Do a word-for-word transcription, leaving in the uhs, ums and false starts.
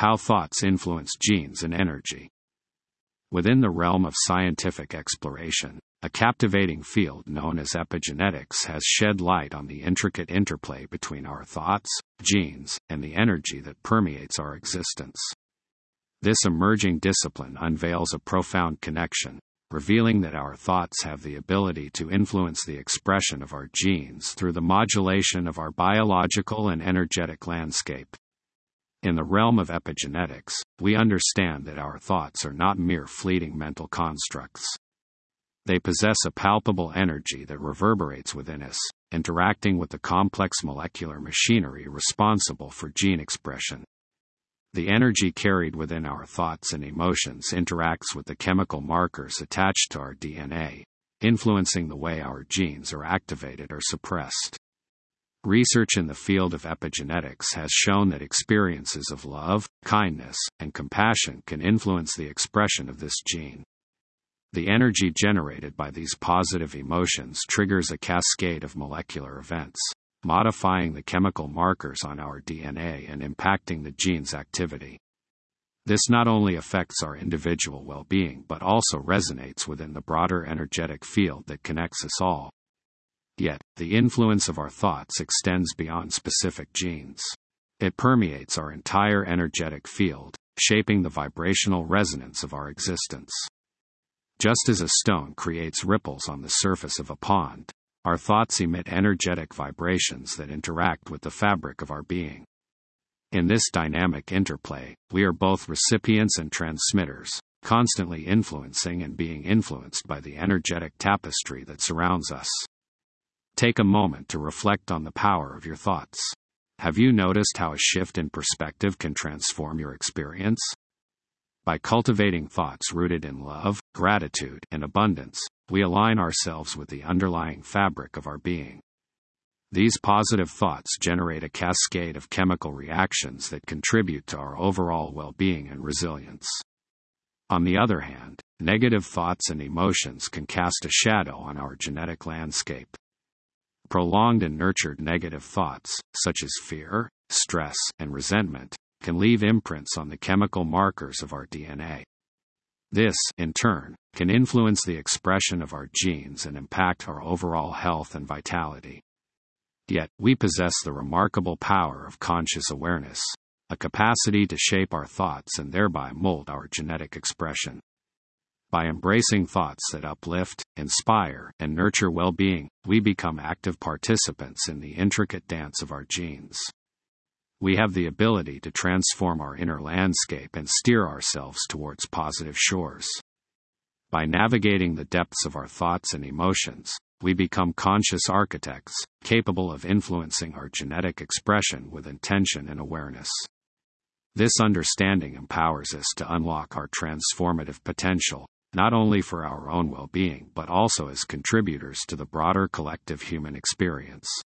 How thoughts influence genes and energy. Within the realm of scientific exploration, a captivating field known as epigenetics has shed light on the intricate interplay between our thoughts, genes, and the energy that permeates our existence. This emerging discipline unveils a profound connection, revealing that our thoughts have the ability to influence the expression of our genes through the modulation of our biological and energetic landscape. In the realm of epigenetics, we understand that our thoughts are not mere fleeting mental constructs. They possess a palpable energy that reverberates within us, interacting with the complex molecular machinery responsible for gene expression. The energy carried within our thoughts and emotions interacts with the chemical markers attached to our D N A, influencing the way our genes are activated or suppressed. Research in the field of epigenetics has shown that experiences of love, kindness, and compassion can influence the expression of this gene. The energy generated by these positive emotions triggers a cascade of molecular events, modifying the chemical markers on our D N A and impacting the gene's activity. This not only affects our individual well-being but also resonates within the broader energetic field that connects us all. Yet, the influence of our thoughts extends beyond specific genes. It permeates our entire energetic field, shaping the vibrational resonance of our existence. Just as a stone creates ripples on the surface of a pond, our thoughts emit energetic vibrations that interact with the fabric of our being. In this dynamic interplay, we are both recipients and transmitters, constantly influencing and being influenced by the energetic tapestry that surrounds us. Take a moment to reflect on the power of your thoughts. Have you noticed how a shift in perspective can transform your experience? By cultivating thoughts rooted in love, gratitude, and abundance, we align ourselves with the underlying fabric of our being. These positive thoughts generate a cascade of chemical reactions that contribute to our overall well-being and resilience. On the other hand, negative thoughts and emotions can cast a shadow on our genetic landscape. Prolonged and nurtured negative thoughts, such as fear, stress, and resentment, can leave imprints on the chemical markers of our D N A. This, in turn, can influence the expression of our genes and impact our overall health and vitality. Yet, we possess the remarkable power of conscious awareness, a capacity to shape our thoughts and thereby mold our genetic expression. By embracing thoughts that uplift, inspire, and nurture well-being, we become active participants in the intricate dance of our genes. We have the ability to transform our inner landscape and steer ourselves towards positive shores. By navigating the depths of our thoughts and emotions, we become conscious architects, capable of influencing our genetic expression with intention and awareness. This understanding empowers us to unlock our transformative potential, not only for our own well-being but also as contributors to the broader collective human experience.